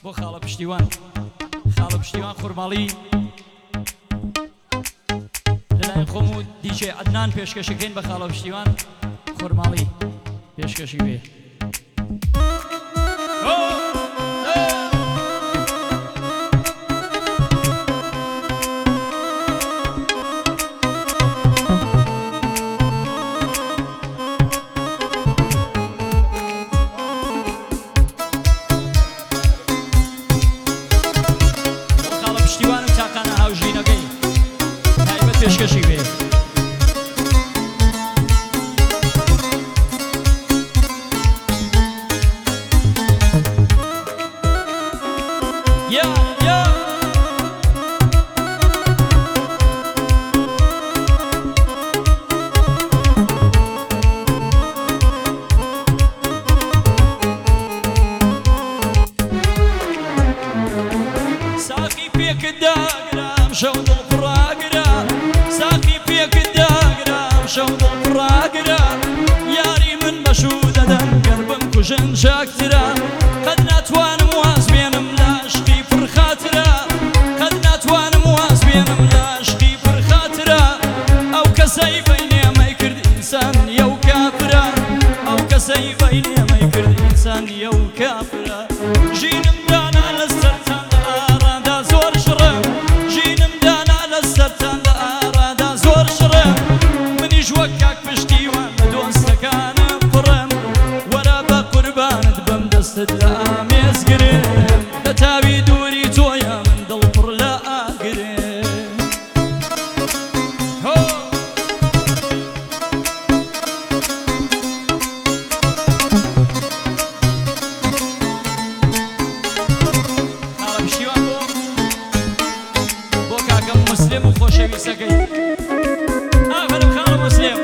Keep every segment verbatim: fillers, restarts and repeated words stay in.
بۆ خاڵە پشتیوان خاڵە پشتیوان خورماڵی لەلایەن خۆم و دیجێ عەدنان پێشکەشەکەین بە خاڵە پشتیوان خورماڵی پێشکەشی بێ پێشکەشی بێ یا یا ساقی پێکت داگرام شەو دڵ پڕاگرام ساقی پێکت داگرام شەو دڵ پڕاگرام یاری من بەشوو دەدەم گەر بم کوژن شاکترا قەت ناتوانم واز بێنم لە عشقی پڕخاترا قەت ناتوانم واز بێنم لە عشقی پڕخاترا ئەو کەسەی بەینێمەی کرد ئینسان نییە و کافرە ئەو کەسەی بەینێمەی کرد ئینسان نییە و کافرە ژینم دانا لەسەرتان لە ئارادا زۆر شڕم ژینم دانا لەسەرتان لە ئارادا زۆر شڕم منیش وەک کاک پشتیوان لە دۆستەکانم پڕم وەرە بە قوربانت بەم دەستت لە ئامێزگرم لە تاوی دووری تۆیە من دڵ پڕ لە ئاگرم خاڵە پشتیوان بۆ بۆ کاکەم موسلێم و خۆشەویستەکەی ئافەرم خاڵە موسلێم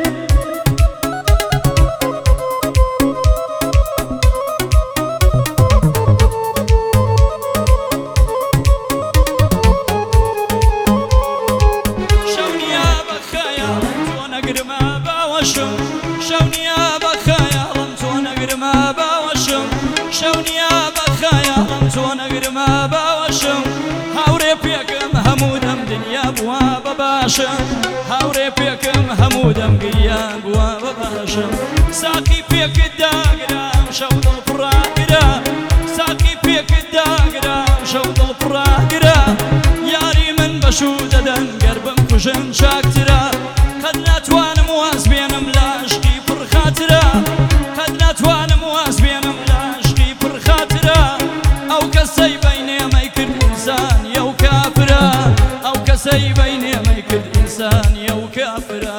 شەونیا بە خەیاڵم تۆ نەگرمە باوەشم شەونیا بە خەیاڵم تۆ نەگرمە باوەشم شەونیا بە خەیاڵم تۆ نەگرمە باوەشم هاوڕێ پێکەم هەموو دەم دنیا بووە بە باشم هاوڕێ پێکەم هەموو دەم گریا بووە بە باشم ساقی پێکت داگرام شەو دڵ پڕاگرام ساقی پێکت داگرام شەو دڵ پڕاگرام یاری من بەشوو دەدەن گەر بم کوژن چاکترا قەت ناتوانم واز بێنم لە عشقی پڕخاترا قەت ناتوانم واز بێنم لە عشقی پڕخاترا ئەو کەسەی بەینێمەی کرد ئینسانیە و کافرە ئەو کەسەی بەینێمەی کرد ئینسانیە و کافرە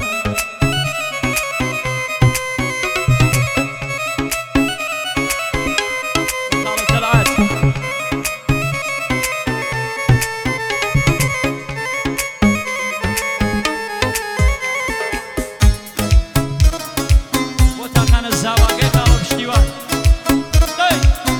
خاڵە تەلعات بۆ تاقانە زاواگەی خاڵە پشتیوان ئەی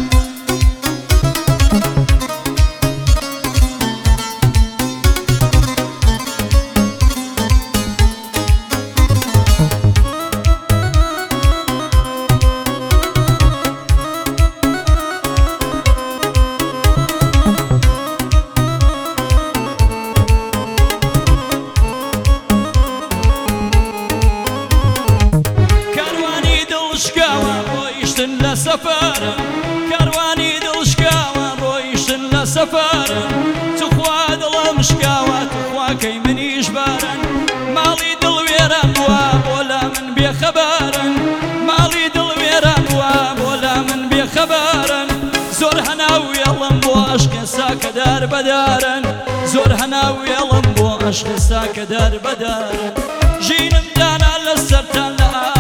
کاروانی دڵشکاوە ڕۆیشتن لە سەفارە کاروانی دڵشکاوە ڕۆیشتن لە سەفارە توخوا دڵم شکاوە توخواکەی منیش بارن ماڵی دڵ وێران بووە بۆ لا من بێخەبارن ماڵی دڵ وێران بووە بۆ لا من بێخەبارن زۆر هەناوێڵم بۆ عەشقێ ساکە دار بەدارن زۆر هەناوێڵم بۆ عەشقێ ساکە دار بەدارن ژینم دانا لەسەرتان لە